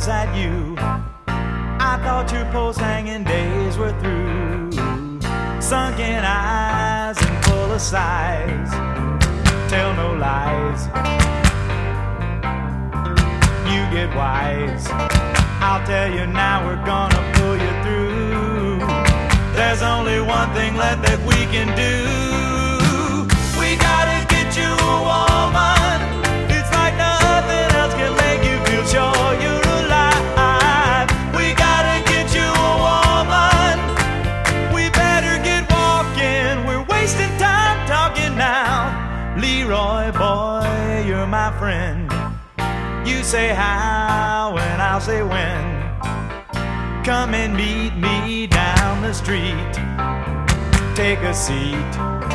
glance at you, I thought your post-hanging days were through. Sunken eyes and full of sighs, tell no lies, you get wise. I'll tell you now, we're gonna pull you through. There's only one thing left that we can do. We gotta get you a woman. It's like nothing else can make you feel sure you're alive. We gotta get you a woman. We better get walking. We're wasting time talking now. Leroy boy, you're my friend. You say how and I'll say when. Come and meet me down the street. Take a seat.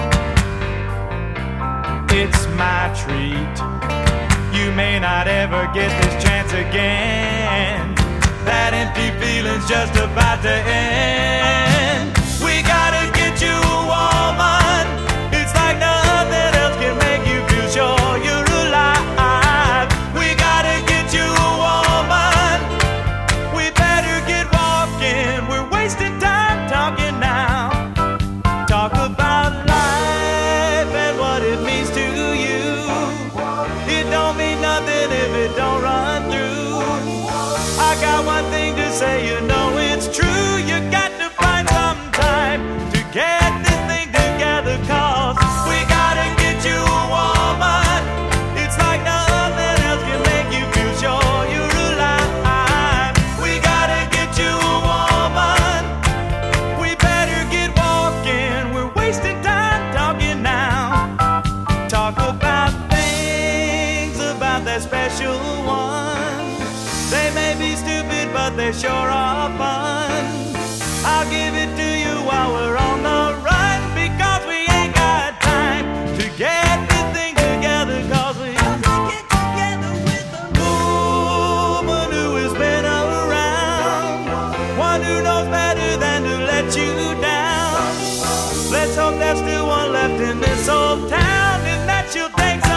It's my treat. You may not ever get this chance again. That empty feeling's just about to end. We gotta get you a woman. It's like nothing else can make you feel sure you're alive. We gotta get you a woman. We better get walking. We're wasting time talking now. Talk about life and what it means to you. It don't mean nothing if it don't run through. I got one thing to say, you know it's true. You got to find some time to get this thing together, cause we gotta get you a woman. It's like nothing else can make you feel sure you're alive. We gotta get you a woman. We better get walking. We're wasting time talking now. Talk about things about that special one. They may be stupid, but they sure are fun. I'll give it to you while we're on the run, because we ain't got time to get this thing together, cause we get together with a woman who has been around, one who knows better than to let you down. Let's hope there's still one left in this old town, and that you'll take some